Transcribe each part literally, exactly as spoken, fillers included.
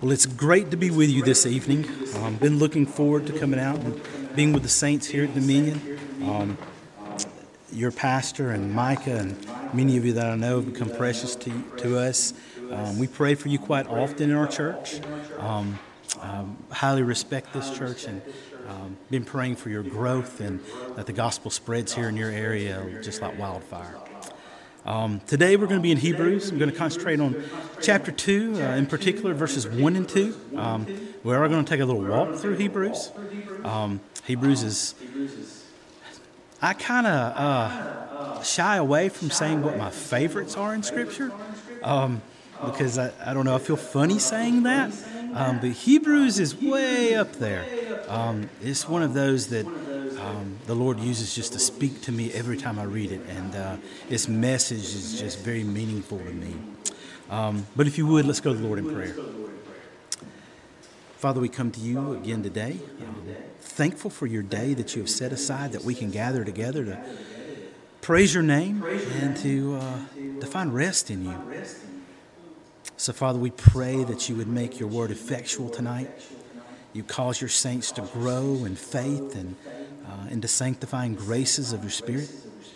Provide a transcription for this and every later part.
Well, it's great to be with you this evening. Um, been looking forward to coming out and being with the saints here at Dominion. Um, your pastor and Micah and many of you that I know have become precious to, to us. Um, we pray for you quite often in our church. Um, um, highly respect this church and um, been praying for your growth and that the gospel spreads here in your area just like wildfire. Um, today we're going to be in Hebrews. I'm going to concentrate on chapter two, uh, in particular verses one and two. Um, we are going to take a little walk through Hebrews. Um, Hebrews is, I kind of uh, shy away from saying what my favorites are in Scripture um, because I, I don't know, I feel funny saying that. Um, but Hebrews is way up there. Um, it's one of those that Um, the Lord uses just to speak to me every time I read it, and uh, its message is just very meaningful to me. Um, but if you would, let's go to the Lord in prayer. Father, we come to you again today, um, thankful for your day that you have set aside that we can gather together to praise your name and to, uh, to find rest in you. So, Father, we pray that you would make your word effectual tonight. You cause your saints to grow in faith and Uh, into sanctifying graces of your Spirit.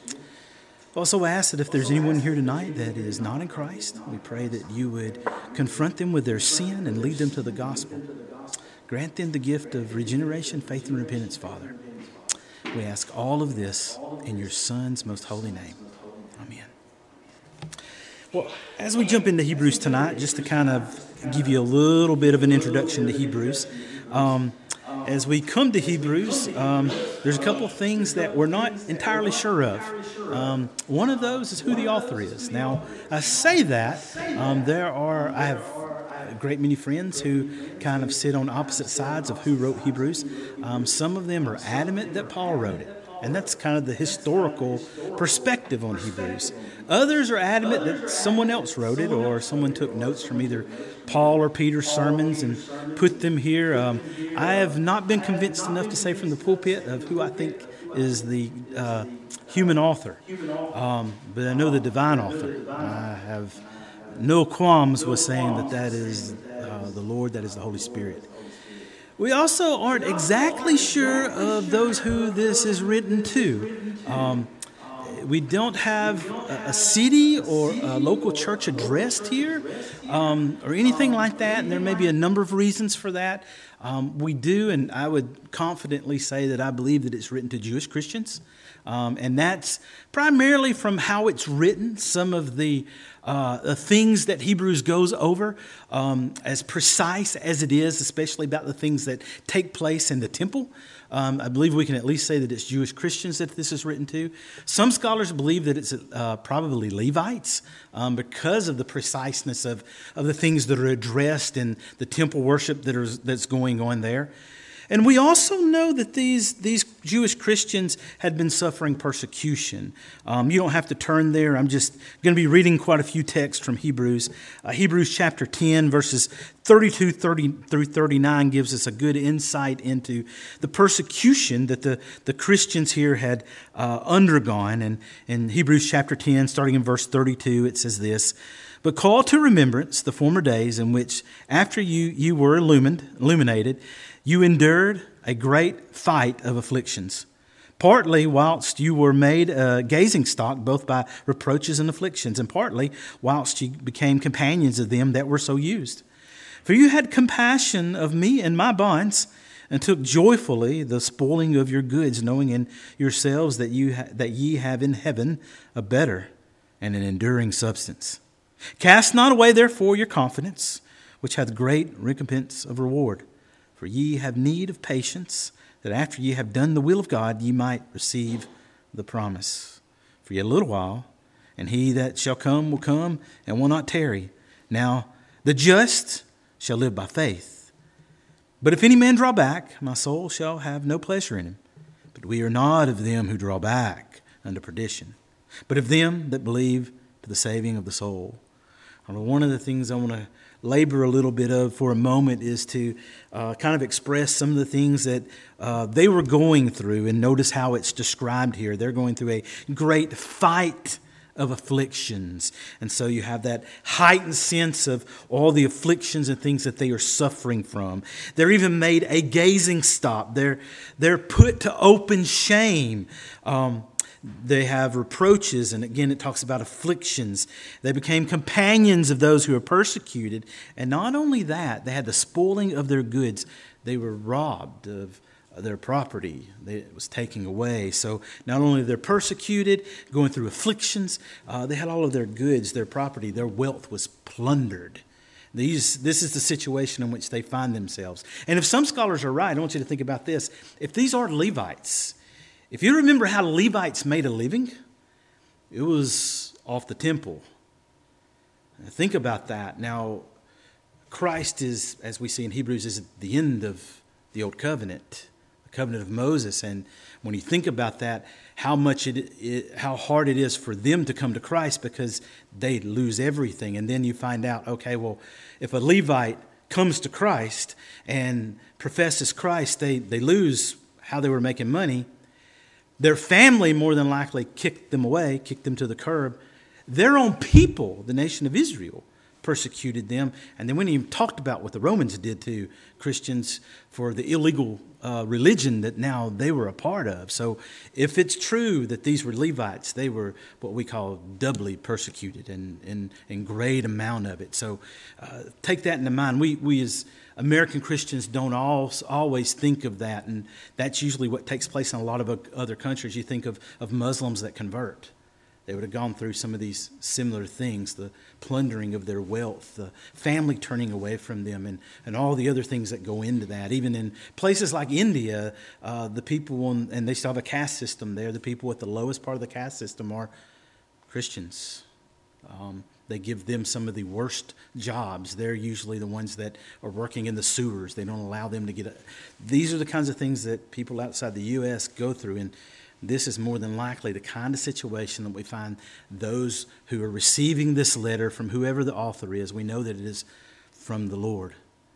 Also ask that if there's anyone here tonight that is not in Christ, we pray that you would confront them with their sin and lead them to the gospel. Grant them the gift of regeneration, faith, and repentance, Father. We ask all of this in your Son's most holy name. Amen. Well, as we jump into Hebrews tonight, just to kind of give you a little bit of an introduction to Hebrews, um, As we come to Hebrews, um, there's a couple of things that we're not entirely sure of. Um, one of those is who the author is. Now, I say that um, there are, I have a great many friends who kind of sit on opposite sides of who wrote Hebrews. Um, some of them are adamant that Paul wrote it. And that's kind of the historical perspective on Hebrews. Others are adamant that someone else wrote it or someone took notes from either Paul or Peter's sermons and put them here. Um, I have not been convinced enough to say from the pulpit of who I think is the uh, human author. Um, but I know the divine author. I have no qualms with saying that that is uh, the Lord, that is the Holy Spirit. We also aren't exactly sure of those who this is written to. Um, we don't have a, a city or a local church addressed here um, or anything like that, and there may be a number of reasons for that. Um, we do, and I would confidently say that I believe that it's written to Jewish Christians. Um, and that's primarily from how it's written. Some of the, uh, the things that Hebrews goes over, um, as precise as it is, especially about the things that take place in the temple. Um, I believe we can at least say that it's Jewish Christians that this is written to. Some scholars believe that it's uh, probably Levites um, because of the preciseness of, of the things that are addressed in the temple worship that is, that's going on there. And we also know that these, these Jewish Christians had been suffering persecution. Um, you don't have to turn there. I'm just going to be reading quite a few texts from Hebrews. Uh, Hebrews chapter ten, verses thirty-two thirty through thirty-nine gives us a good insight into the persecution that the, the Christians here had uh, undergone. And in Hebrews chapter ten, starting in verse thirty-two, it says this: "But call to remembrance the former days in which, after you, you were illumined, illuminated, you endured a great fight of afflictions, partly whilst you were made a gazing stock both by reproaches and afflictions, and partly whilst you became companions of them that were so used. For you had compassion of me and my bonds, and took joyfully the spoiling of your goods, knowing in yourselves that you ha- that ye have in heaven a better and an enduring substance. Cast not away therefore your confidence, which hath great recompense of reward. For ye have need of patience, that after ye have done the will of God, ye might receive the promise. For yet a little while, and he that shall come will come, and will not tarry. Now the just shall live by faith. But if any man draw back, my soul shall have no pleasure in him. But we are not of them who draw back unto perdition, but of them that believe to the saving of the soul." One of the things I want to labor a little bit of for a moment is to uh, kind of express some of the things that uh, they were going through, and notice how it's described here. They're going through a great fight of afflictions. And so you have that heightened sense of all the afflictions and things that they are suffering from. They're even made a gazing stop. They're, they're put to open shame. Um, They have reproaches, and again it talks about afflictions. They became companions of those who were persecuted. And not only that, they had the spoiling of their goods. They were robbed of their property. It was taken away. So not only they're persecuted, going through afflictions, uh, they had all of their goods, their property, their wealth was plundered. These, this is the situation in which they find themselves. And if some scholars are right, I want you to think about this. If these are Levites, if you remember how Levites made a living, it was off the temple. Think about that. Now, Christ is, as we see in Hebrews, is at the end of the Old Covenant, the covenant of Moses. And when you think about that, how much it, it, how hard it is for them to come to Christ because they lose everything. And then you find out, okay, well, if a Levite comes to Christ and professes Christ, they, they lose how they were making money. Their family more than likely kicked them away, kicked them to the curb. Their own people, the nation of Israel, persecuted them. And then when he talked about what the Romans did to Christians for the illegal uh, religion that now they were a part of. So if it's true that these were Levites, they were what we call doubly persecuted and in, in great amount of it. So uh, take that into mind. We, we as American Christians don't all, always think of that, and that's usually what takes place in a lot of other countries. You think of, of Muslims that convert. They would have gone through some of these similar things, the plundering of their wealth, the family turning away from them, and, and all the other things that go into that. Even in places like India, uh, the people, on, and they still have a caste system there, the people at the lowest part of the caste system are Christians. Um, They give them some of the worst jobs. They're usually the ones that are working in the sewers. They don't allow them to get a... These are the kinds of things that people outside the U S go through. And this is more than likely the kind of situation that we find those who are receiving this letter from whoever the author is. We know that it is from the Lord.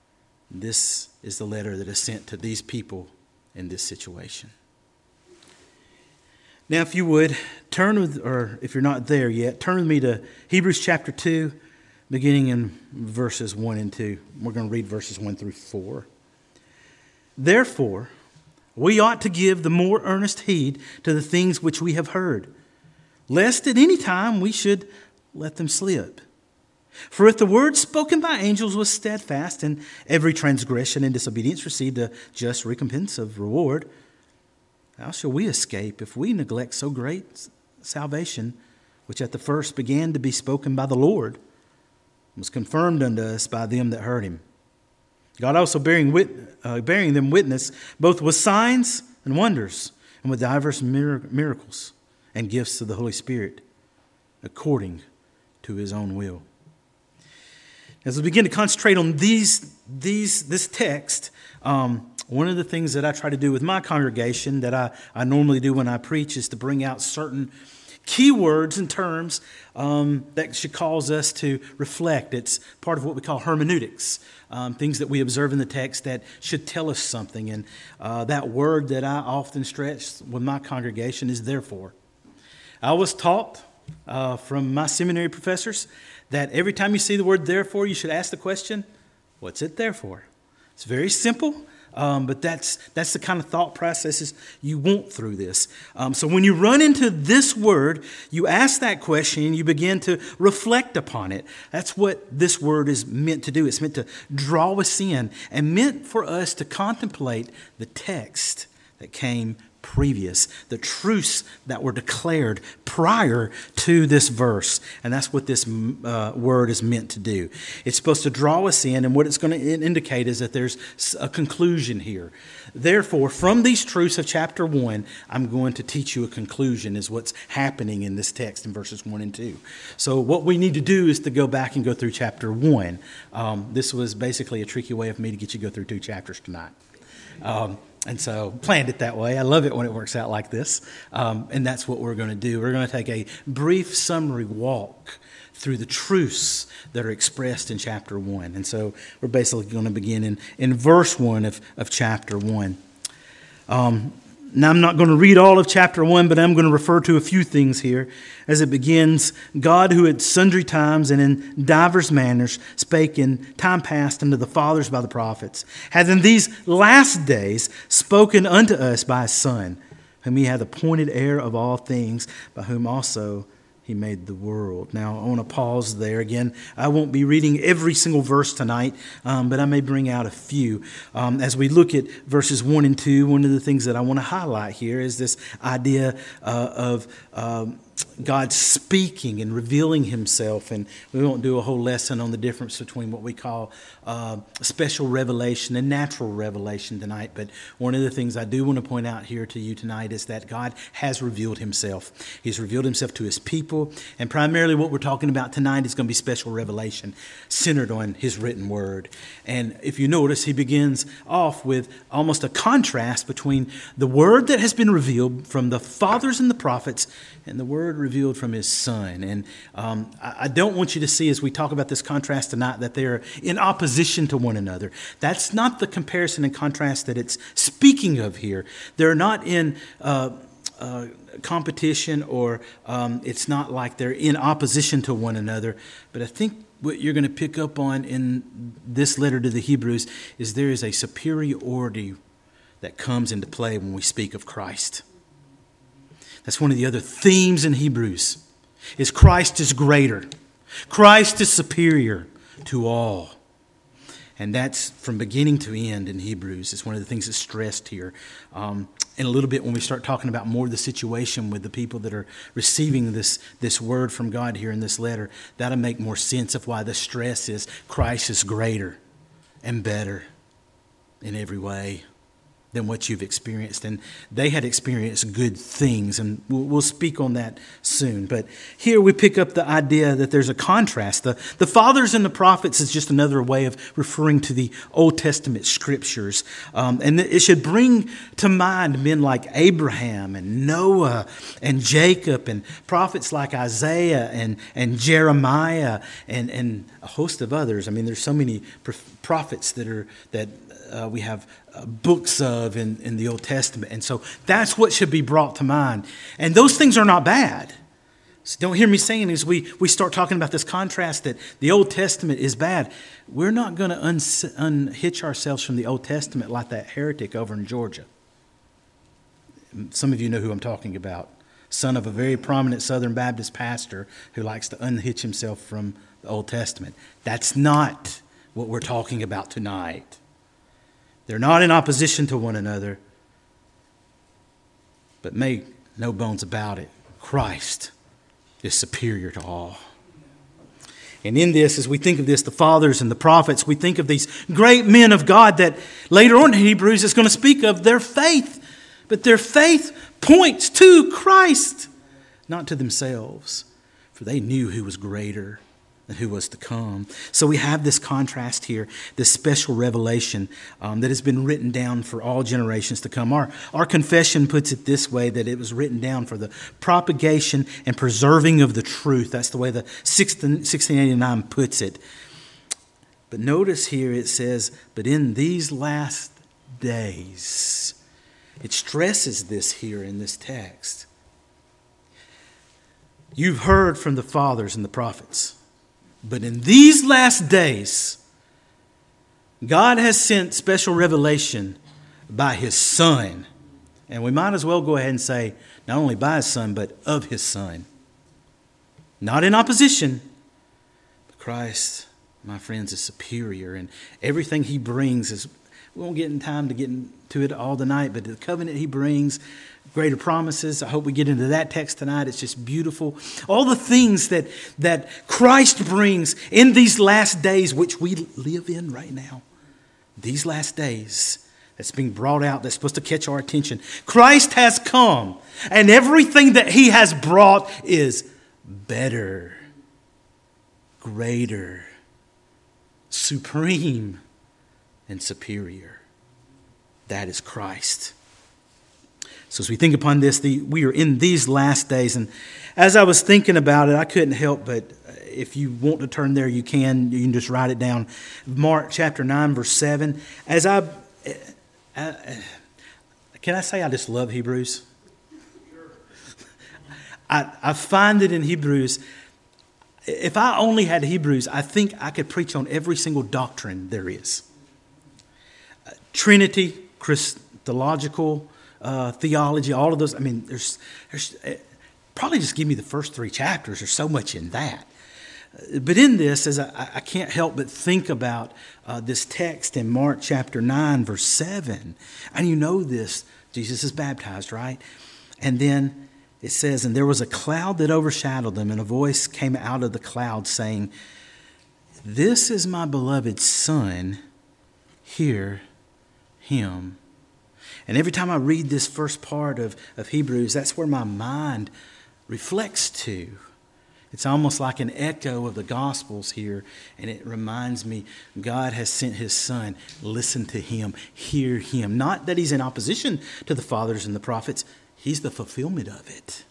This is the letter that is sent to these people in this situation. Now, if you would, turn with, or if you're not there yet, turn with me to Hebrews chapter two, beginning in verses one and two. We're going to read verses one through four. Therefore, we ought to give the more earnest heed to the things which we have heard, lest at any time we should let them slip. For if the word spoken by angels was steadfast, and every transgression and disobedience received a just recompense of reward, how shall we escape if we neglect so great salvation, which at the first began to be spoken by the Lord, was confirmed unto us by them that heard him? God also bearing, wit, uh, bearing them witness, both with signs and wonders, and with divers mir- miracles and gifts of the Holy Spirit, according to his own will. As we begin to concentrate on these, these, this text, um, one of the things that I try to do with my congregation that I, I normally do when I preach is to bring out certain key words and terms um, that should cause us to reflect. It's part of what we call hermeneutics, um, things that we observe in the text that should tell us something. And uh, that word that I often stretch with my congregation is therefore. I was taught uh, from my seminary professors that every time you see the word therefore, you should ask the question, what's it there for? It's very simple. Um, but that's that's the kind of thought processes you want through this. Um, so when you run into this word, you ask that question and you begin to reflect upon it. That's what this word is meant to do. It's meant to draw us in and meant for us to contemplate the text that came previous, the truths that were declared prior to this verse. And that's what this uh, word is meant to do. It's supposed to draw us in, and what it's going to indicate is that there's a conclusion here. Therefore, from these truths of chapter one, I'm going to teach you a conclusion, is what's happening in this text in verses one and two. So what we need to do is to go back and go through chapter one. Um, this was basically a tricky way of me to get you to go through two chapters tonight. Um, And so planned it that way. I love it when it works out like this. Um, and that's what we're going to do. We're going to take a brief summary walk through the truths that are expressed in chapter one. And so we're basically going to begin in, in verse one of, of chapter one. Um, Now, I'm not going to read all of chapter one, but I'm going to refer to a few things here as it begins. God, who at sundry times and in divers manners spake in time past unto the fathers by the prophets, hath in these last days spoken unto us by his Son, whom he hath appointed heir of all things, by whom also he made the world. Now, I want to pause there. Again, I won't be reading every single verse tonight, um, but I may bring out a few. Um, as we look at verses one and two, one of the things that I want to highlight here is this idea uh, of um, God speaking and revealing himself. And we won't do a whole lesson on the difference between what we call uh, special revelation and natural revelation tonight. But one of the things I do want to point out here to you tonight is that God has revealed himself. He's revealed himself to his people. And primarily what we're talking about tonight is going to be special revelation centered on his written word. And if you notice, he begins off with almost a contrast between the word that has been revealed from the fathers and the prophets and the word revealed from his Son. And um, I, I don't want you to see, as we talk about this contrast tonight, that they're in opposition to one another. That's not the comparison and contrast that it's speaking of here. They're not in uh, uh, competition, or um, it's not like they're in opposition to one another. But I think what you're going to pick up on in this letter to the Hebrews is there is a superiority that comes into play when we speak of Christ. That's one of the other themes in Hebrews, is Christ is greater. Christ is superior to all. And that's from beginning to end in Hebrews. It's one of the things that's stressed here. Um, in a little bit, when we start talking about more of the situation with the people that are receiving this, this word from God here in this letter, that'll make more sense of why the stress is Christ is greater and better in every way than what you've experienced. And they had experienced good things, and we'll, we'll speak on that soon. But here we pick up the idea that there's a contrast. The, the fathers and the prophets is just another way of referring to the Old Testament scriptures. Um, and it should bring to mind men like Abraham and Noah and Jacob and prophets like Isaiah and, and Jeremiah and, and a host of others. I mean, there's so many prophets that are that uh, we have Uh, books of in, in the Old Testament. And so that's what should be brought to mind. And those things are not bad. So don't hear me saying as we, we start talking about this contrast that the Old Testament is bad. We're not going to un- unhitch ourselves from the Old Testament like that heretic over in Georgia. Some of you know who I'm talking about. Son of a very prominent Southern Baptist pastor who likes to unhitch himself from the Old Testament. That's not what we're talking about tonight. They're not in opposition to one another. But make no bones about it, Christ is superior to all. And in this, as we think of this, the fathers and the prophets, we think of these great men of God that later on in Hebrews is going to speak of their faith. But their faith points to Christ, not to themselves. For they knew who was greater and who was to come. So we have this contrast here, this special revelation um, that has been written down for all generations to come. Our, our confession puts it this way, that it was written down for the propagation and preserving of the truth. That's the way the sixteen eighty-nine puts it. But notice here it says, but in these last days. It stresses this here in this text. You've heard from the fathers and the prophets. But in these last days, God has sent special revelation by His Son. And we might as well go ahead and say, not only by His Son, but of His Son. Not in opposition. But Christ, my friends, is superior. And everything He brings is, we won't get in time to get into it all tonight, but the covenant He brings, greater promises. I hope we get into that text tonight. It's just beautiful. All the things that, that Christ brings in these last days, which we live in right now. These last days that's being brought out, that's supposed to catch our attention. Christ has come, and everything that He has brought is better, greater, supreme, and superior. That is Christ. So as we think upon this, the, we are in these last days. And as I was thinking about it, I couldn't help but, if you want to turn there, you can. You can just write it down. Mark chapter nine, verse seven. As I, I, I Can I say I just love Hebrews? I, I find it in Hebrews. If I only had Hebrews, I think I could preach on every single doctrine there is. Uh, Trinity, Christological uh, theology, all of those. I mean, there's, there's uh, probably just give me the first three chapters. There's so much in that. Uh, but in this, as I, I can't help but think about uh, this text in Mark chapter nine, verse seven. And you know this, Jesus is baptized, right? And then it says, and there was a cloud that overshadowed them, and a voice came out of the cloud saying, "This is my beloved Son, hear him." And every time I read this first part of, of Hebrews, that's where my mind reflects to. It's almost like an echo of the Gospels here, and it reminds me God has sent his Son. Listen to him, hear him. Not that he's in opposition to the fathers and the prophets. He's the fulfillment of it.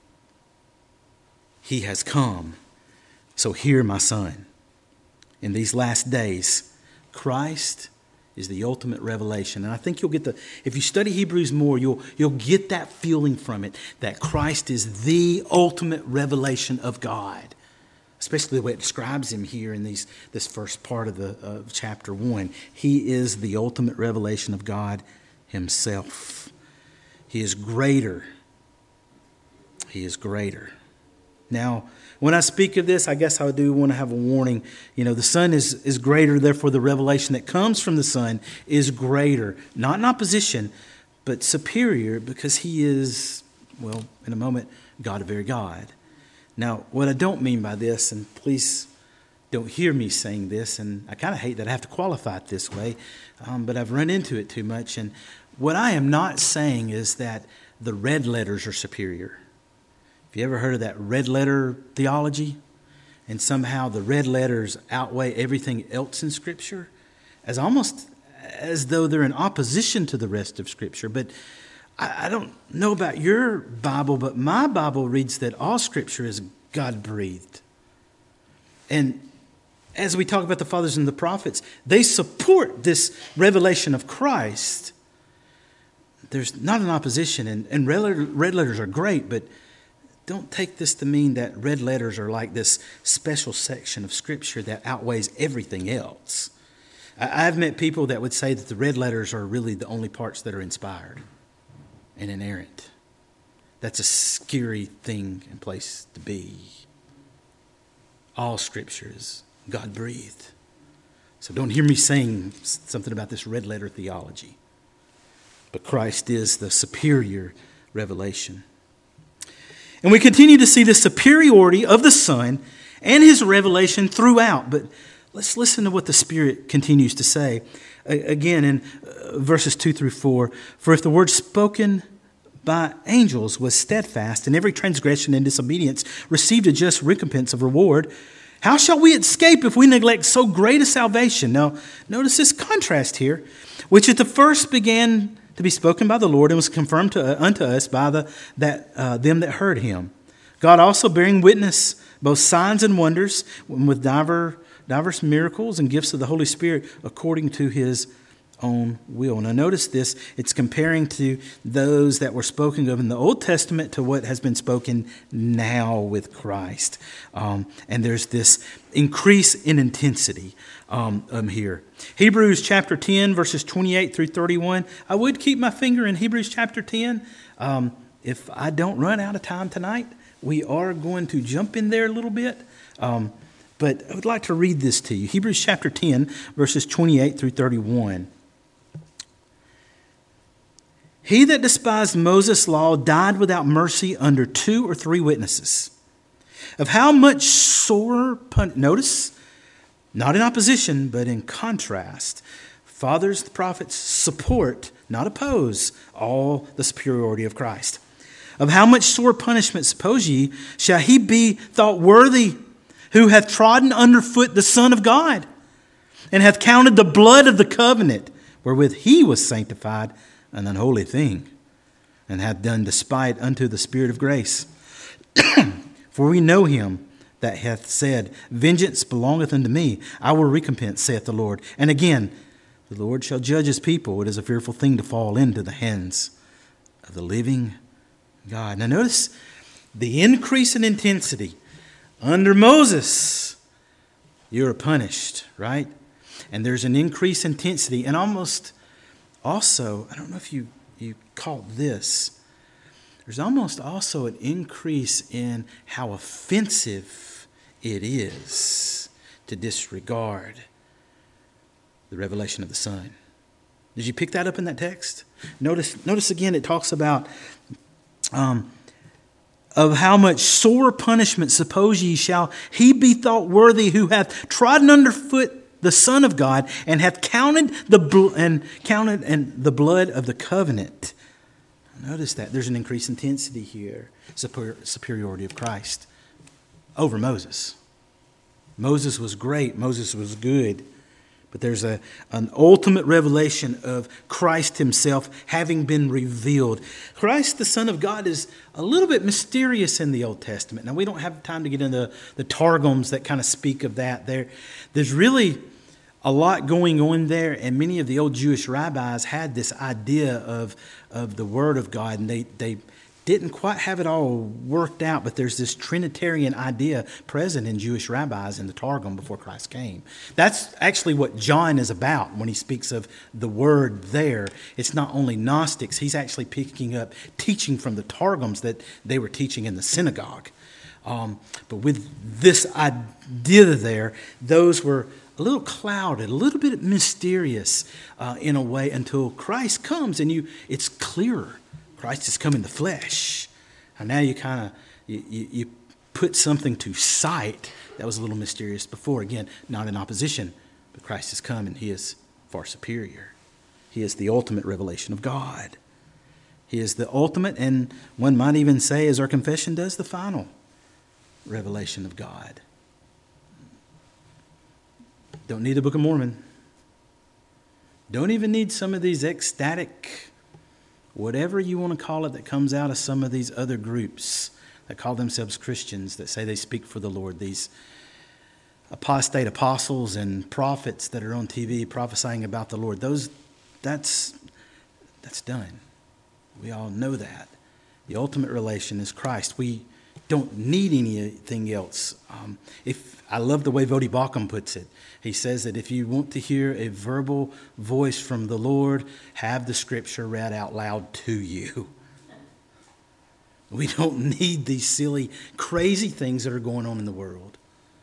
He has come. So hear my Son. In these last days, Christ is the ultimate revelation. And I think you'll get the, if you study Hebrews more, you'll, you'll get that feeling from it, that Christ is the ultimate revelation of God. Especially the way it describes him here in these, this first part of, the, of chapter one. He is the ultimate revelation of God himself. He is greater. He is greater. Now, when I speak of this, I guess I do want to have a warning. You know, the Son is, is greater, therefore the revelation that comes from the Son is greater. Not in opposition, but superior, because he is, well, in a moment, God of very God. Now, what I don't mean by this, and please don't hear me saying this, and I kind of hate that I have to qualify it this way, um, but I've run into it too much, and what I am not saying is that the red letters are superior. Have you ever heard of that red letter theology? And somehow the red letters outweigh everything else in Scripture, as almost as though they're in opposition to the rest of Scripture. But I, I don't know about your Bible, but my Bible reads that all Scripture is God-breathed. And as we talk about the fathers and the prophets, they support this revelation of Christ. There's not an opposition, and, and red, letter, red letters are great, but don't take this to mean that red letters are like this special section of Scripture that outweighs everything else. I, I've met people that would say that the red letters are really the only parts that are inspired and inerrant. That's a scary thing and place to be. All Scripture is God-breathed. So don't hear me saying something about this red letter theology. But Christ is the superior revelation. And we continue to see the superiority of the Son and his revelation throughout. But let's listen to what the Spirit continues to say. Again, in verses two through four. For if the word spoken by angels was steadfast, and every transgression and disobedience received a just recompense of reward, how shall we escape if we neglect so great a salvation? Now, notice this contrast here, which at the first began to be spoken by the Lord and was confirmed to, uh, unto us by the that uh, them that heard him. God also bearing witness, both signs and wonders, with diver, diverse miracles and gifts of the Holy Spirit according to his own will. Now notice this, it's comparing to those that were spoken of in the Old Testament to what has been spoken now with Christ. Um, and there's this increase in intensity um, um, here. Hebrews chapter ten, verses twenty-eight through thirty-one. I would keep my finger in Hebrews chapter ten. Um, if I don't run out of time tonight, we are going to jump in there a little bit. Um, but I would like to read this to you. Hebrews chapter ten, verses twenty-eight through thirty-one. He that despised Moses' law died without mercy under two or three witnesses. Of how much sorer pun- notice, not in opposition, but in contrast, fathers, the prophets support, not oppose, all the superiority of Christ. Of how much sore punishment, suppose ye, shall he be thought worthy who hath trodden under foot the Son of God, and hath counted the blood of the covenant wherewith he was sanctified an unholy thing, and hath done despite unto the Spirit of grace? For we know him that hath said, Vengeance belongeth unto me, I will recompense, saith the Lord. And again, the Lord shall judge his people. It is a fearful thing to fall into the hands of the living God. Now notice the increase in intensity. Under Moses, you're punished, right? And there's an increased intensity. And almost also, I don't know if you, you caught this, there's almost also an increase in how offensive it is to disregard the revelation of the Son. Did you pick that up in that text? Notice, notice again, it talks about um, of how much sore punishment suppose ye shall he be thought worthy who hath trodden underfoot the Son of God and hath counted the bl- and counted and the blood of the covenant. Notice that there's an increased intensity here, superior, superiority of Christ over Moses. Moses was great. Moses was good. But there's a, an ultimate revelation of Christ himself having been revealed. Christ, the Son of God, is a little bit mysterious in the Old Testament. Now, we don't have time to get into the Targums that kind of speak of that. There, there's really a lot going on there, and many of the old Jewish rabbis had this idea of, of the Word of God, and they, they didn't quite have it all worked out, but there's this Trinitarian idea present in Jewish rabbis in the Targum before Christ came. That's actually what John is about when he speaks of the Word there. It's not only Gnostics, he's actually picking up teaching from the Targums that they were teaching in the synagogue. Um, but with this idea there, those were a little clouded, a little bit mysterious uh, in a way until Christ comes and you it's clearer. Christ has come in the flesh. And now you kind of, you, you, you put something to sight that was a little mysterious before. Again, not in opposition, but Christ has come and he is far superior. He is the ultimate revelation of God. He is the ultimate, and one might even say, as our confession does, the final revelation of God. Don't need the Book of Mormon. Don't even need some of these ecstatic, whatever you want to call it, that comes out of some of these other groups that call themselves Christians, that say they speak for the Lord. These apostate apostles and prophets that are on T V prophesying about the Lord. Those, that's, that's done. We all know that. The ultimate relation is Christ. We don't need anything else. Um, if I love the way Vodi Bakum puts it. He says that if you want to hear a verbal voice from the Lord, have the scripture read out loud to you. We don't need these silly, crazy things that are going on in the world.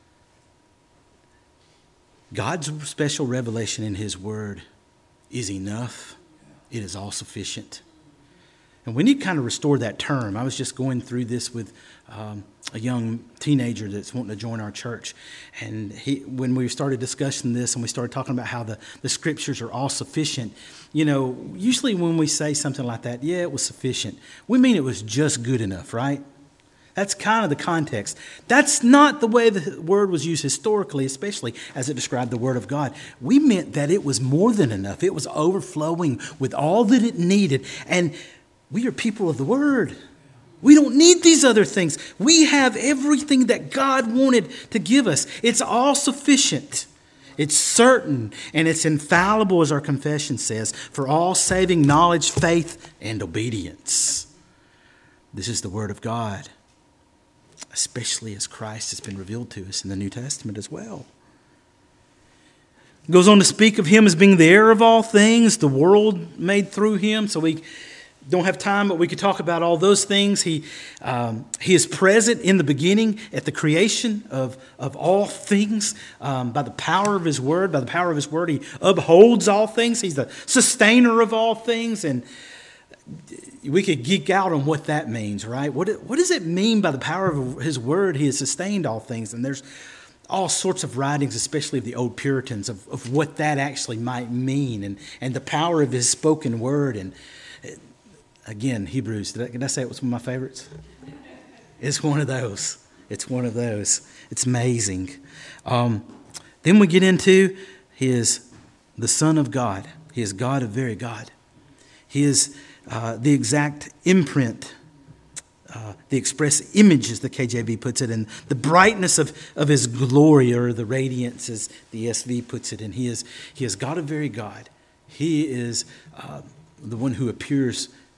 God's special revelation in his word is enough. It is all sufficient. And we need to kind of restore that term. I was just going through this with um, a young teenager that's wanting to join our church. And he, when we started discussing this and we started talking about how the, the scriptures are all sufficient, you know, usually when we say something like that, yeah, it was sufficient, we mean it was just good enough, right? That's kind of the context. That's not the way the word was used historically, especially as it described the word of God. We meant that it was more than enough. It was overflowing with all that it needed. And we are people of the word. We don't need these other things. We have everything that God wanted to give us. It's all sufficient. It's certain and it's infallible, as our confession says, for all saving knowledge, faith, and obedience. This is the word of God, especially as Christ has been revealed to us in the New Testament as well. It goes on to speak of him as being the heir of all things, the world made through him. So we don't have time, but we could talk about all those things. He um, he is present in the beginning at the creation of, of all things um, by the power of his word. By the power of his word, he upholds all things. He's the sustainer of all things. And we could geek out on what that means, right? What, what does it mean by the power of his word? He has sustained all things. And there's all sorts of writings, especially of the old Puritans, of, of what that actually might mean, and, and the power of his spoken word. And again, Hebrews, did I, did I say it was one of my favorites? It's one of those. It's one of those. It's amazing. Um, then we get into he is the Son of God. He is God of very God. He is uh, the exact imprint, uh, the express image, as the K J V puts it, and the brightness of, of his glory, or the radiance, as the S V puts it. And he is, he is God of very God. He is uh, the one who appears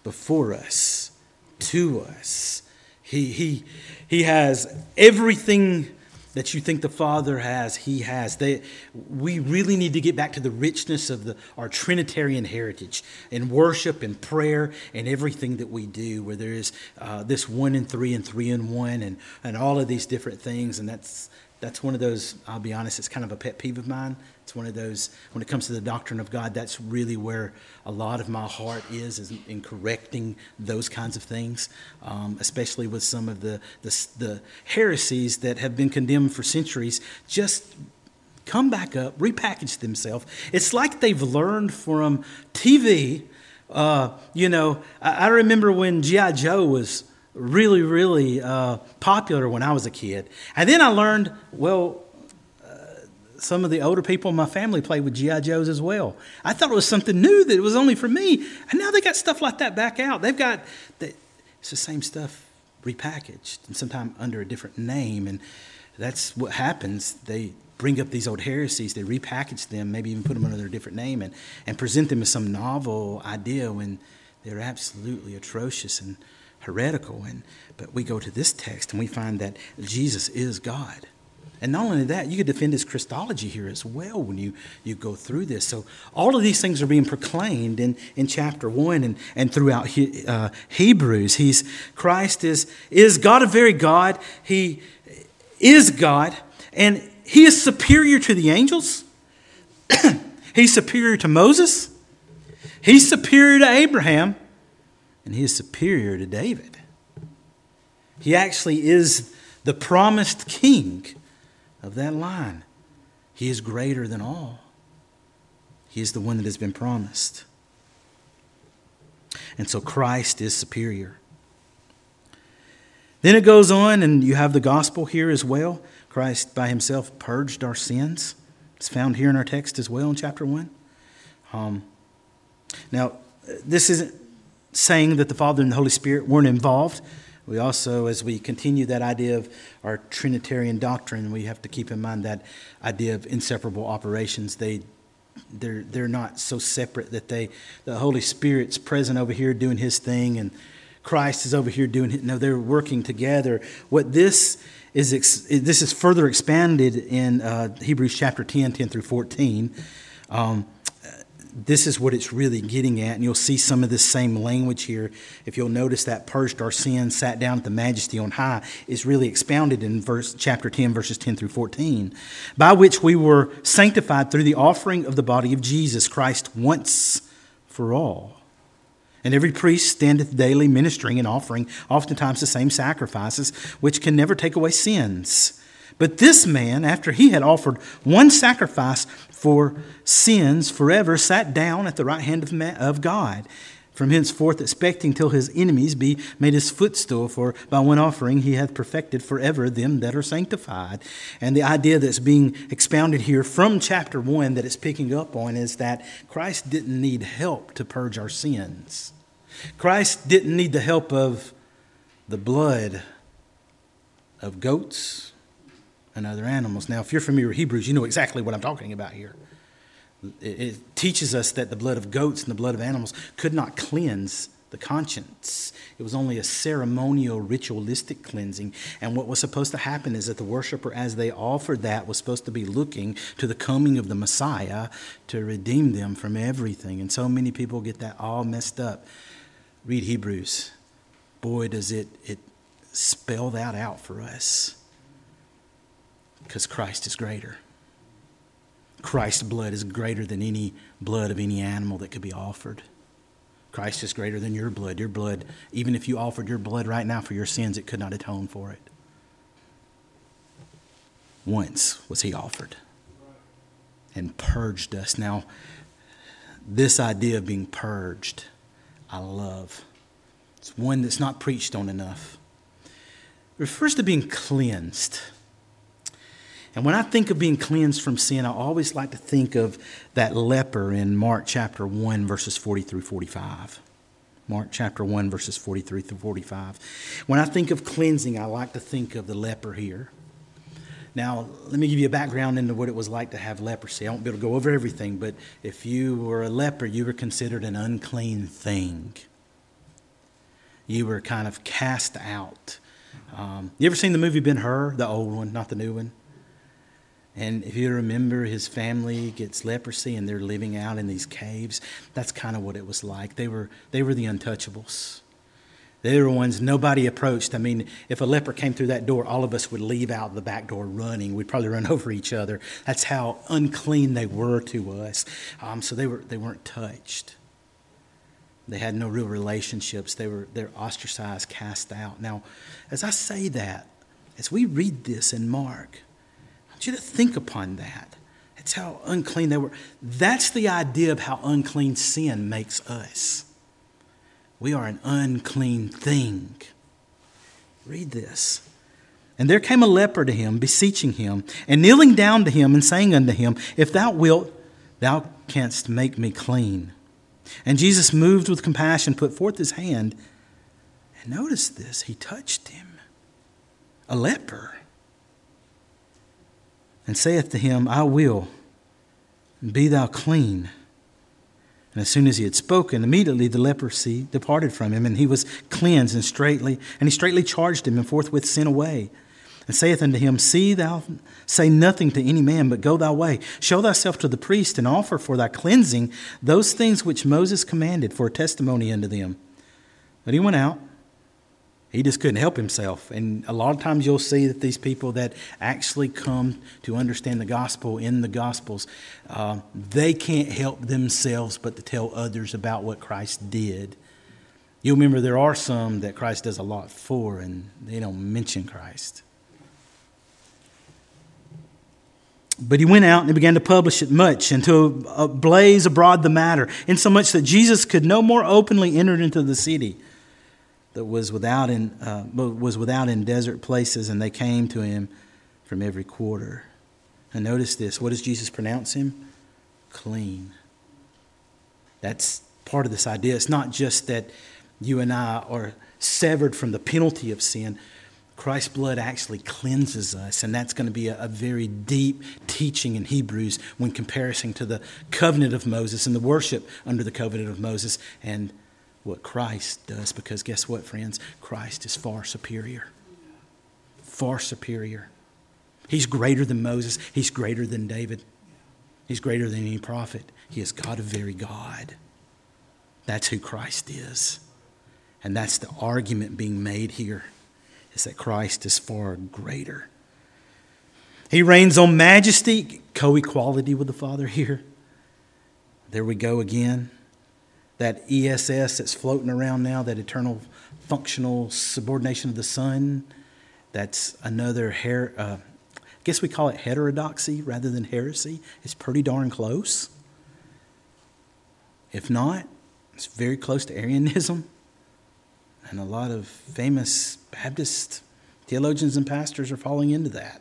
before us, to us. He, he, he has everything that you think the Father has, He has. They, we really need to get back to the richness of the, our Trinitarian heritage in worship and prayer and everything that we do, where there is uh, this one and three and three and one and, and all of these different things. And that's that's one of those, I'll be honest, it's kind of a pet peeve of mine. It's one of those, when it comes to the doctrine of God, that's really where a lot of my heart is, is in correcting those kinds of things, um, especially with some of the, the the heresies that have been condemned for centuries, just come back up, repackage themselves. It's like they've learned from T V. Uh, you know, I, I remember when G I. Joe was really, really uh, popular when I was a kid. And then I learned, well, uh, some of the older people in my family played with G I. Joes as well. I thought it was something new, that it was only for me. And now they got stuff like that back out. They've got, the, it's the same stuff repackaged and sometimes under a different name. And that's what happens. They bring up these old heresies, they repackage them, maybe even put them under a different name and, and present them as some novel idea when they're absolutely atrocious and heretical. And but we go to this text and we find that Jesus is God. And not only that, you could defend his Christology here as well when you, you go through this. So all of these things are being proclaimed in, in chapter one and, and throughout he, uh, Hebrews. He's Christ is, is God of very God. He is God, and he is superior to the angels. He's superior to Moses. He's superior to Abraham. And he is superior to David. He actually is the promised king of that line. He is greater than all. He is the one that has been promised. And so Christ is superior. Then it goes on, and you have the gospel here as well. Christ by himself purged our sins. It's found here in our text as well in chapter one. Um, now, this isn't saying that the Father and the Holy Spirit weren't involved. We also, as we continue that idea of our Trinitarian doctrine, we have to keep in mind that idea of inseparable operations. They, they're they're not so separate that they, the Holy Spirit's present over here doing his thing, and Christ is over here doing it. No, they're working together. What this is, this is further expanded in uh, Hebrews chapter ten, ten through fourteen. Um, This is what it's really getting at, and you'll see some of this same language here. If you'll notice that purged our sins, sat down at the majesty on high, is really expounded in verse chapter ten, verses ten through fourteen, by which we were sanctified through the offering of the body of Jesus Christ once for all. And every priest standeth daily ministering and offering oftentimes the same sacrifices, which can never take away sins. But this man, after he had offered one sacrifice for sins forever, sat down at the right hand of, man, of God, from henceforth expecting till his enemies be made his footstool. For by one offering he hath perfected forever them that are sanctified. And the idea that's being expounded here from chapter one that it's picking up on is that Christ didn't need help to purge our sins. Christ didn't need the help of the blood of goats and other animals. Now, if you're familiar with Hebrews, you know exactly what I'm talking about here. It, it teaches us that the blood of goats and the blood of animals could not cleanse the conscience. It was only a ceremonial, ritualistic cleansing. And what was supposed to happen is that the worshiper, as they offered that, was supposed to be looking to the coming of the Messiah to redeem them from everything. And so many people get that all messed up. Read Hebrews. Boy, does it, it spell that out for us. Because Christ is greater. Christ's blood is greater than any blood of any animal that could be offered. Christ is greater than your blood. Your blood, even if you offered your blood right now for your sins, it could not atone for it. Once was he offered and purged us. Now, this idea of being purged, I love. It's one that's not preached on enough. It refers to being cleansed. And when I think of being cleansed from sin, I always like to think of that leper in Mark chapter one, verses forty through forty-five. Mark chapter one, verses forty-three through forty-five. When I think of cleansing, I like to think of the leper here. Now, let me give you a background into what it was like to have leprosy. I won't be able to go over everything, but if you were a leper, you were considered an unclean thing. You were kind of cast out. Um, you ever seen the movie Ben-Hur, the old one, not the new one? And if you remember, his family gets leprosy and they're living out in these caves. That's kind of what it was like. They were they were the untouchables. They were ones nobody approached. I mean, if a leper came through that door, all of us would leave out the back door running. We'd probably run over each other. That's how unclean they were to us. Um, so they were they weren't touched. They had no real relationships. They were they're ostracized, cast out. Now, as I say that, as we read this in Mark, I want you to think upon that. It's how unclean they were. That's the idea of how unclean sin makes us. We are an unclean thing. Read this. And there came a leper to him, beseeching him, and kneeling down to him, and saying unto him, If thou wilt, thou canst make me clean. And Jesus, moved with compassion, put forth his hand, and notice this, he touched him, a leper, and saith to him, I will, be thou clean. And as soon as he had spoken, immediately the leprosy departed from him, and he was cleansed, and straightly, and he straightly charged him, and forthwith sent away, and saith unto him, See thou say nothing to any man, but go thy way. Show thyself to the priest, and offer for thy cleansing those things which Moses commanded for a testimony unto them. But he went out. He just couldn't help himself. And a lot of times you'll see that these people that actually come to understand the gospel in the Gospels, uh, they can't help themselves but to tell others about what Christ did. You remember there are some that Christ does a lot for, and they don't mention Christ. But he went out and he began to publish it much, and to uh, blaze abroad the matter, insomuch that Jesus could no more openly enter into the city that was without in uh, was without in desert places, and they came to him from every quarter. And notice this: what does Jesus pronounce him? Clean. That's part of this idea. It's not just that you and I are severed from the penalty of sin. Christ's blood actually cleanses us, and that's going to be a, a very deep teaching in Hebrews when comparing to the covenant of Moses and the worship under the covenant of Moses and what Christ does. Because guess what, friends? Christ is far superior. Far superior. He's greater than Moses. He's greater than David. He's greater than any prophet. He is God of very God. That's who Christ is. And that's the argument being made here, is that Christ is far greater. He reigns on majesty, co-equality with the Father here. There we go again. That E S S that's floating around now, that eternal functional subordination of the Son, that's another, her- uh, I guess we call it heterodoxy rather than heresy. It's pretty darn close. If not, it's very close to Arianism. And a lot of famous Baptist theologians and pastors are falling into that.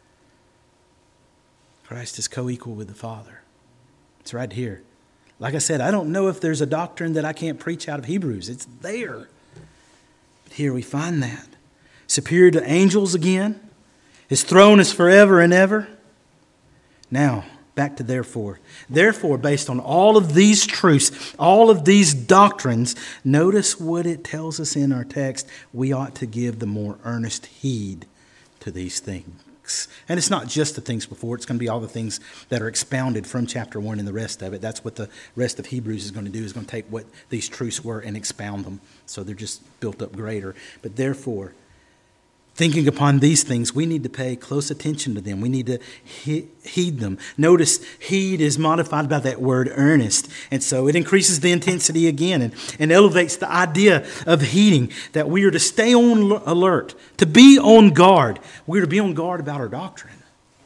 Christ is co-equal with the Father. It's right here. Like I said, I don't know if there's a doctrine that I can't preach out of Hebrews. It's there. But here we find that. Superior to angels again. His throne is forever and ever. Now, back to therefore. Therefore, based on all of these truths, all of these doctrines, notice what it tells us in our text. We ought to give the more earnest heed to these things. And it's not just the things before. It's going to be all the things that are expounded from chapter one and the rest of it. That's what the rest of Hebrews is going to do, is going to take what these truths were and expound them. So they're just built up greater. But therefore, thinking upon these things, we need to pay close attention to them. We need to he- heed them. Notice, heed is modified by that word earnest. And so it increases the intensity again and, and elevates the idea of heeding, that we are to stay on alert, to be on guard. We are to be on guard about our doctrine.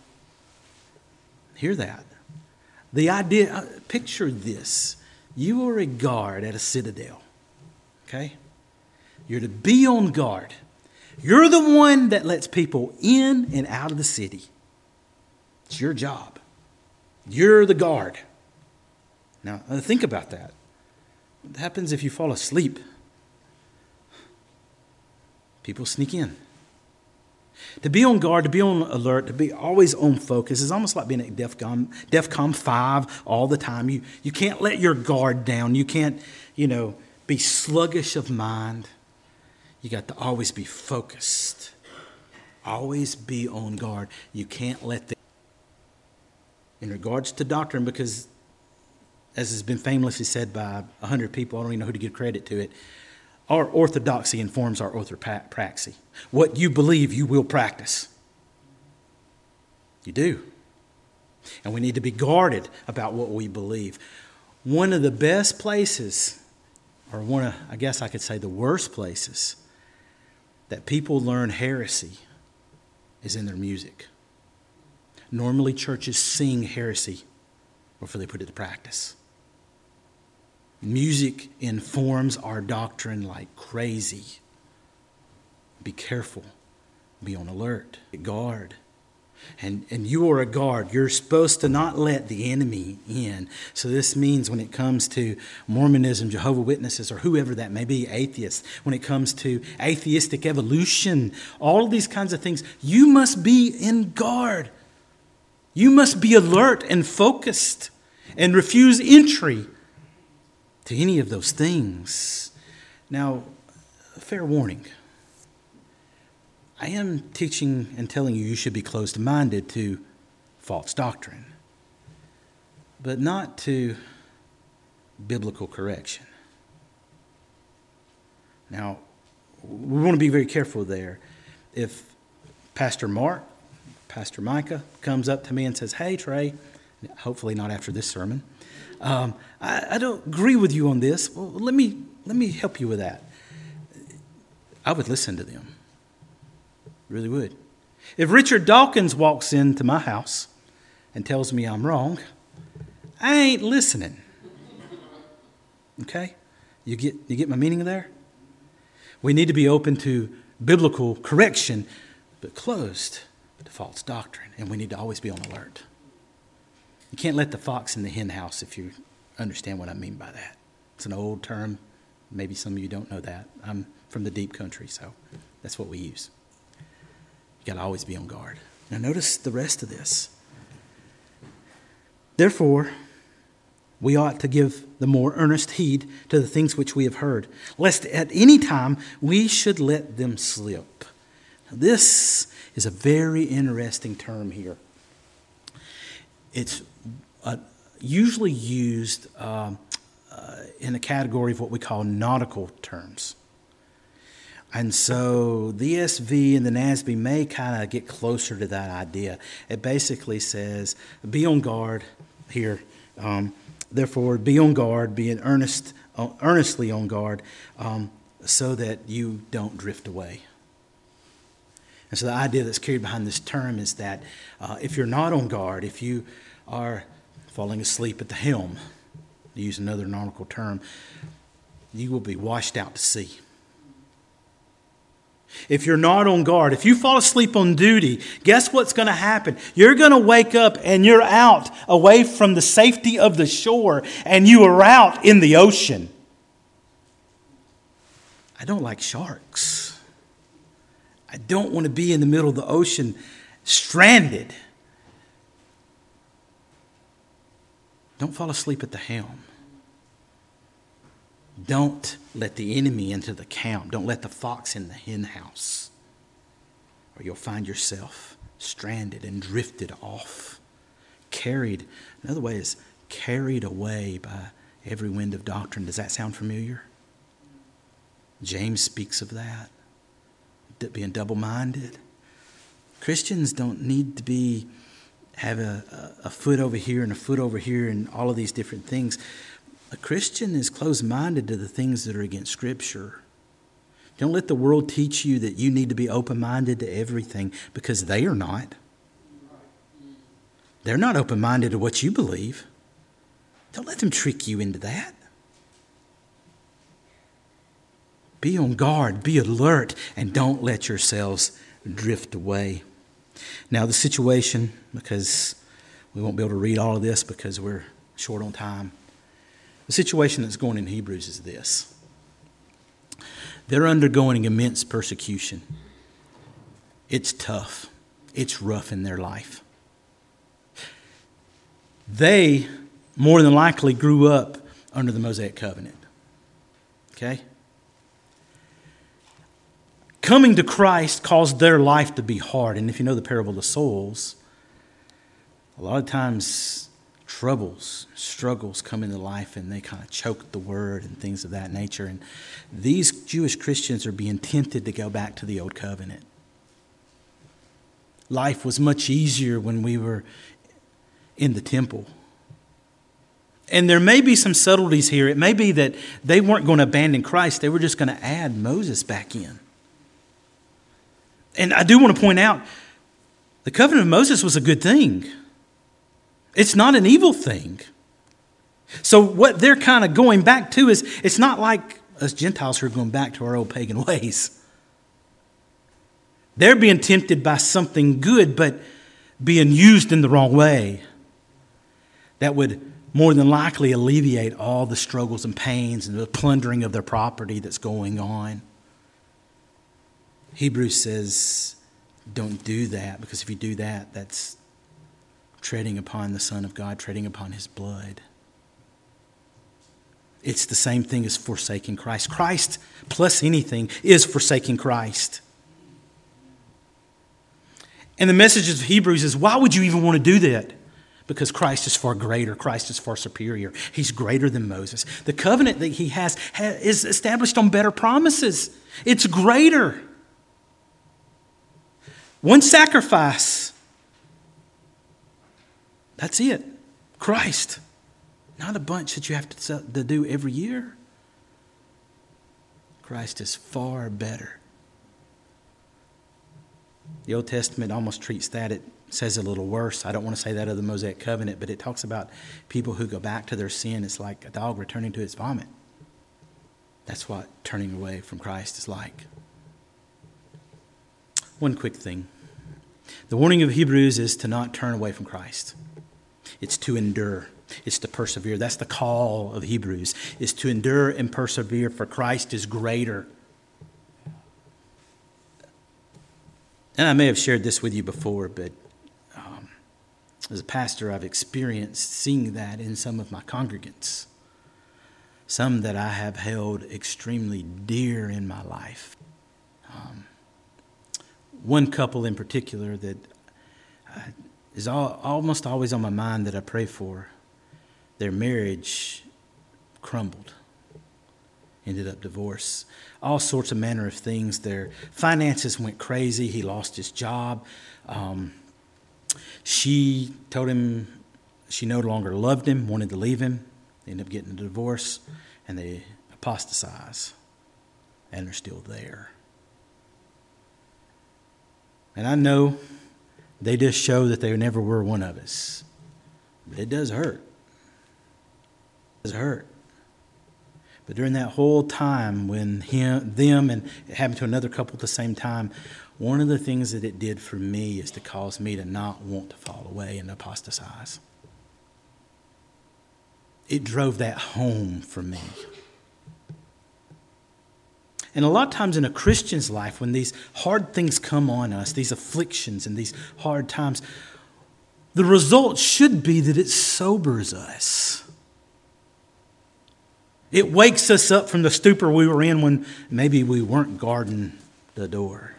Hear that. The idea, picture this. You are a guard at a citadel. Okay? You're to be on guard. You're the one that lets people in and out of the city. It's your job. You're the guard. Now, think about that. What happens if you fall asleep? People sneak in. To be on guard, to be on alert, to be always on focus is almost like being at DEFCON, DEFCON five all the time. You, you can't let your guard down. You can't, you know, be sluggish of mind. You got to always be focused. Always be on guard. You can't let the... In regards to doctrine, because as has been famously said by a hundred people, I don't even know who to give credit to it, our orthodoxy informs our orthopraxy. What you believe, you will practice. You do. And we need to be guarded about what we believe. One of the best places, or one of, I guess I could say the worst places, that people learn heresy is in their music. Normally churches sing heresy before they put it to practice. Music informs our doctrine like crazy. Be careful. Be on alert. Guard. And, and you are a guard. You're supposed to not let the enemy in. So this means when it comes to Mormonism, Jehovah's Witnesses, or whoever that may be, atheists, when it comes to atheistic evolution, all of these kinds of things, you must be in guard. You must be alert and focused and refuse entry to any of those things. Now, fair warning. I am teaching and telling you you should be closed-minded to false doctrine, but not to biblical correction. Now, we want to be very careful there. If Pastor Mark, Pastor Micah comes up to me and says, "Hey, Trey," hopefully not after this sermon, um, I, I don't agree with you on this. Well, let me let me help you with that. I would listen to them. Really would. If Richard Dawkins walks into my house and tells me I'm wrong, I ain't listening. Okay? You get you get my meaning there? We need to be open to biblical correction, but closed to false doctrine. And we need to always be on alert. You can't let the fox in the hen house, if you understand what I mean by that. It's an old term. Maybe some of you don't know that. I'm from the deep country, so that's what we use. You got to always be on guard. Now notice the rest of this. Therefore, we ought to give the more earnest heed to the things which we have heard, lest at any time we should let them slip. Now, this is a very interesting term here. It's uh, usually used uh, uh, in a category of what we call nautical terms. And so the E S V and the N A S B may kind of get closer to that idea. It basically says, be on guard here. Um, therefore, be on guard, be an earnest, uh, earnestly on guard, um, so that you don't drift away. And so the idea that's carried behind this term is that uh, if you're not on guard, if you are falling asleep at the helm, to use another nautical term, you will be washed out to sea. If you're not on guard, if you fall asleep on duty, guess what's going to happen? You're going to wake up and you're out away from the safety of the shore and you are out in the ocean. I don't like sharks. I don't want to be in the middle of the ocean stranded. Don't fall asleep at the helm. Don't let the enemy into the camp. Don't let the fox in the hen house, or you'll find yourself stranded and drifted off, carried. Another way is carried away by every wind of doctrine. Does that sound familiar? James speaks of that, being double-minded. Christians don't need to be have a, a foot over here and a foot over here and all of these different things. A Christian is closed-minded to the things that are against Scripture. Don't let the world teach you that you need to be open-minded to everything, because they are not. They're not open-minded to what you believe. Don't let them trick you into that. Be on guard, be alert, and don't let yourselves drift away. Now the situation, because we won't be able to read all of this because we're short on time. The situation that's going in Hebrews is this. They're undergoing immense persecution. It's tough. It's rough in their life. They, more than likely, grew up under the Mosaic covenant. Okay? coming to Christ caused their life to be hard. And if you know the parable of the souls, a lot of times troubles, struggles come into life and they kind of choke the word and things of that nature. And these Jewish Christians are being tempted to go back to the old covenant. Life was much easier when we were in the temple. And there may be some subtleties here. It may be that they weren't going to abandon Christ. They were just going to add Moses back in. And I do want to point out, the covenant of Moses was a good thing. It's not an evil thing. So what they're kind of going back to is, it's not like us Gentiles who are going back to our old pagan ways. They're being tempted by something good, but being used in the wrong way. That would more than likely alleviate all the struggles and pains and the plundering of their property that's going on. Hebrews says, don't do that, because if you do that, that's treading upon the Son of God, treading upon His blood. It's the same thing as forsaking Christ. Christ plus anything is forsaking Christ. And the message of Hebrews is, why would you even want to do that? Because Christ is far greater. Christ is far superior. He's greater than Moses. The covenant that He has is established on better promises. It's greater. One sacrifice. That's it. Christ. Not a bunch that you have to do every year. Christ is far better. The Old Testament almost treats that. It says a little worse. I don't want to say that of the Mosaic covenant, but it talks about people who go back to their sin. It's like a dog returning to its vomit. That's what turning away from Christ is like. One quick thing. The warning of Hebrews is to not turn away from Christ. It's to endure. It's to persevere. That's the call of Hebrews, is to endure and persevere, for Christ is greater. And I may have shared this with you before, but um, as a pastor, I've experienced seeing that in some of my congregants. Some that I have held extremely dear in my life. Um, one couple in particular that uh, is all, almost always on my mind that I pray for. Their marriage crumbled. Ended up divorce. All sorts of manner of things. Their finances went crazy. He lost his job. Um, she told him she no longer loved him, wanted to leave him. They ended up getting a divorce, and they apostatize. And they're still there. And I know they just show that they never were one of us. But it does hurt. It does hurt. But during that whole time when him, them and it happened to another couple at the same time, one of the things that it did for me is to cause me to not want to fall away and apostatize. It drove that home for me. And a lot of times in a Christian's life, when these hard things come on us, these afflictions and these hard times, the result should be that it sobers us. It wakes us up from the stupor we were in when maybe we weren't guarding the door.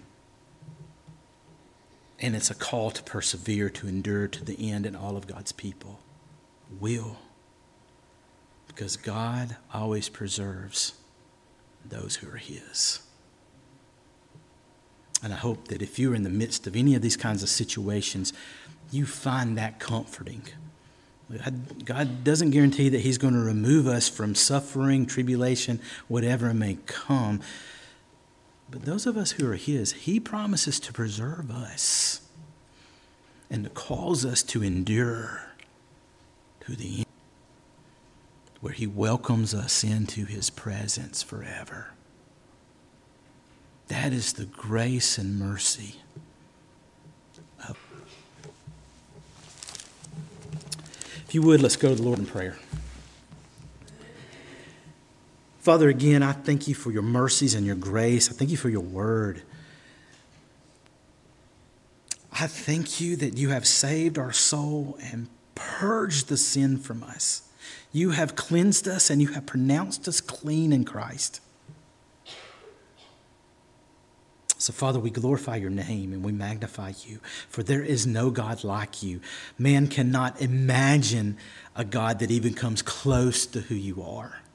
And it's a call to persevere, to endure to the end, and all of God's people will. Because God always preserves those who are His. And I hope that if you're in the midst of any of these kinds of situations, you find that comforting. God doesn't guarantee that He's going to remove us from suffering, tribulation, whatever may come. But those of us who are His, He promises to preserve us and to cause us to endure to the end, where He welcomes us into His presence forever. That is the grace and mercy of. If you would, let's go to the Lord in prayer. Father, again, I thank You for Your mercies and Your grace. I thank You for Your word. I thank You that You have saved our soul and purged the sin from us. You have cleansed us and You have pronounced us clean in Christ. So, Father, we glorify your name and we magnify you, for there is no God like you. Man cannot imagine a God that even comes close to who you are.